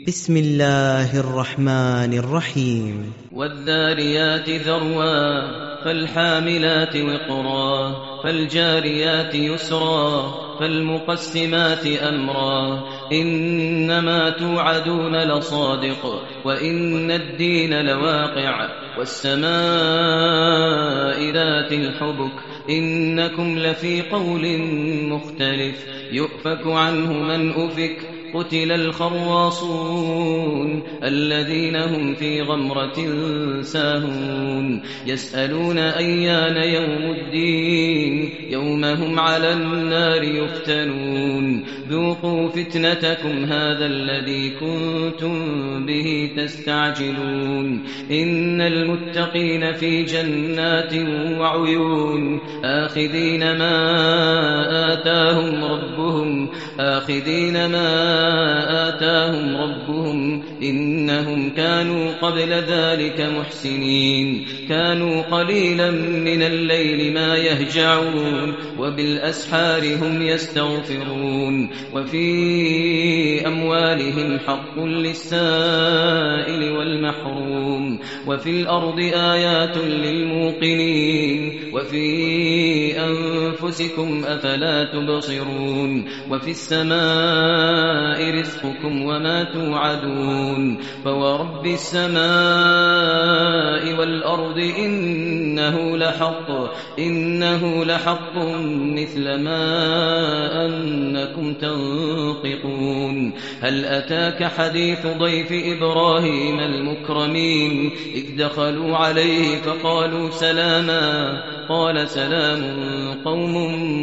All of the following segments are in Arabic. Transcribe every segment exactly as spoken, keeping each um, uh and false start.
بسم الله الرحمن الرحيم. والذاريات ذروا فالحاملات وقرا فالجاريات يسرا فالمقسمات أمرا إنما توعدون لصادق وإن الدين لواقع والسماء ذات الحبك إنكم لفي قول مختلف يؤفك عنه من أفك قتل الخراصون الذين هم في غمرة ساهون يسألون أيان يوم الدين يوم هم على النار يفتنون ذوقوا فتنتكم هذا الذي كنتم به تستعجلون إن المتقين في جنات وعيون آخذين ما آتاهم ربهم آخذين ما آتاهم ربهم إنهم كانوا قبل ذلك محسنين كانوا قليلا من الليل ما يهجعون وبالأسحار هم يستغفرون وفي أموالهم حق للسائل والمحروم وفي الأرض آيات للموقنين وفي أنفسكم أفلا تبصرون وفي السماء رزقكم وما توعدون فورب السماء والأرض إنه لحق إنه لحق مثل ما أنكم تنطقون هل أتاك حديث ضيف إبراهيم المكرمين إذ دخلوا عليه فقالوا سلاما قال سلام قوم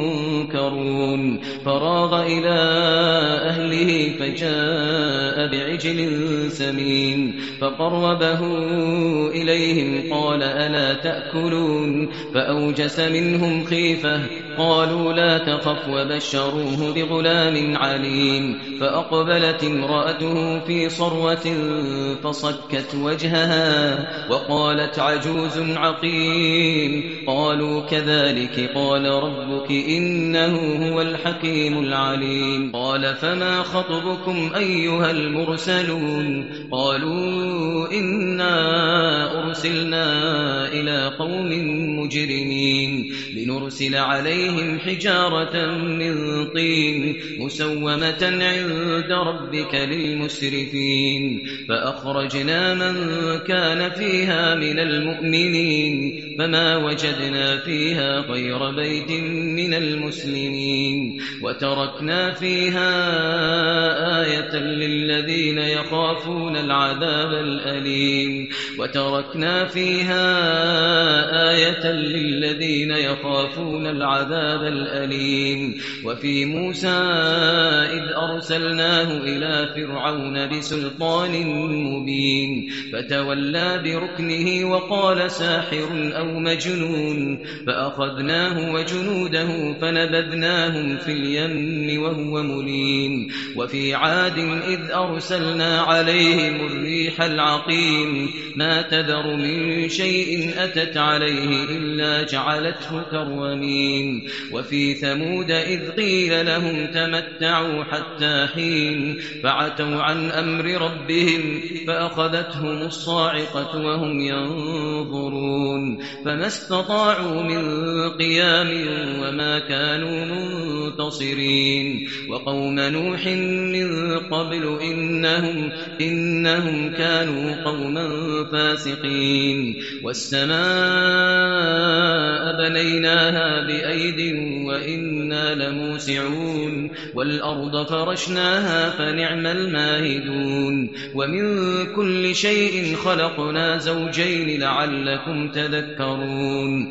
منكرون فراغ إلى أهله فجاء بعجل سمين فقربه إليهم قال ألا تأكلون فأوجس منهم خيفة قالوا لا تخف وبشروه بغلام عليم فأقبلت امرأته في صروة فصكت وجهها وقالت عجوز عقيم قالوا كذلك قال ربك إنه هو الحكيم العليم قال فما خطبكم أيها المرسلون قالوا إنا أرسلنا إلى قوم مجرمين لنرسل عليهم حجارة من طين مسومة عند ربك للمسرفين فأخرجنا من كان فيها من المؤمنين فما وجدنا فيها غير بيت من المسلمين وتركنا فيها آية للذين يخافون العذاب الأليم وتركنا فيها آية للذين يخافون العذاب الأليم وفي موسى إذ أرسلناه إلى فرعون بسلطان مبين فتولى بركنه وقال ساحر أو مجنون فأخذناه وجنوده فنبذناهم في اليم وهو مليم وفي عاد إذ أرسلنا عليهم الريح العقيم ما تذر من شيء أتت عليه إلا جعلته كالرميم وفي ثمود إذ قيل لهم تمتعوا حتى حين فعتوا عن أمر ربهم فأخذتهم الصاعقة وهم ينظرون فما استطاعوا من قيام وما كانوا منتصرين وقوم نوح من قبل إنهم, إنهم كانوا قوما فاسقين والسماء بنيناها بأيد وإنا لموسعون والأرض فرشناها فنعم الماهدون ومن كل شيء خلقنا زوجين لعلكم تذكرون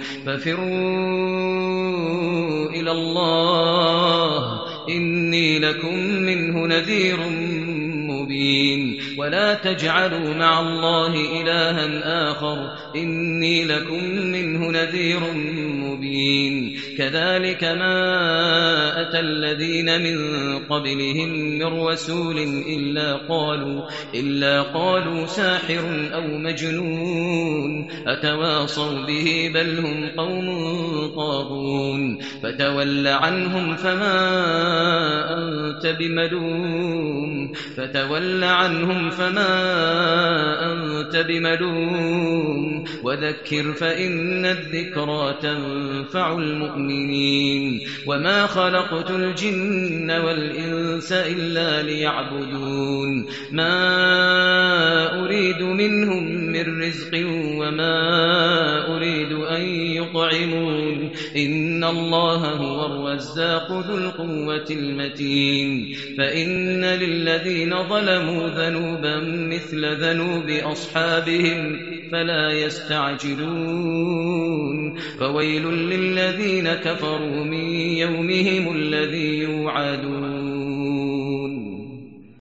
ففروا إلى الله إني لكم منه نذير مبين ولا تجعلوا مع الله إلها آخر إني لكم منه نذير مبين كذلك ما أتى الذين من قبلهم من رسول إلا قالوا, إلا قالوا ساحر أو مجنون أتواصوا به بل هم قوم طاغون فتول عنهم فما أنت بملوم فتول فتول عنهم فما أنت بملوم وذكر فإن الذكرى تنفع المؤمنين وما خلقت الجن والإنس إلا ليعبدون ما أريد منهم من رزق وما أريد أن يطعمون إن الله هو الرزاق ذو القوة المتين فإن للذين ظلموا ذنوبا مثل ذنوب أصحابهم فلا يستعجلون فويل للذين كفروا من يومهم الذي يوعدون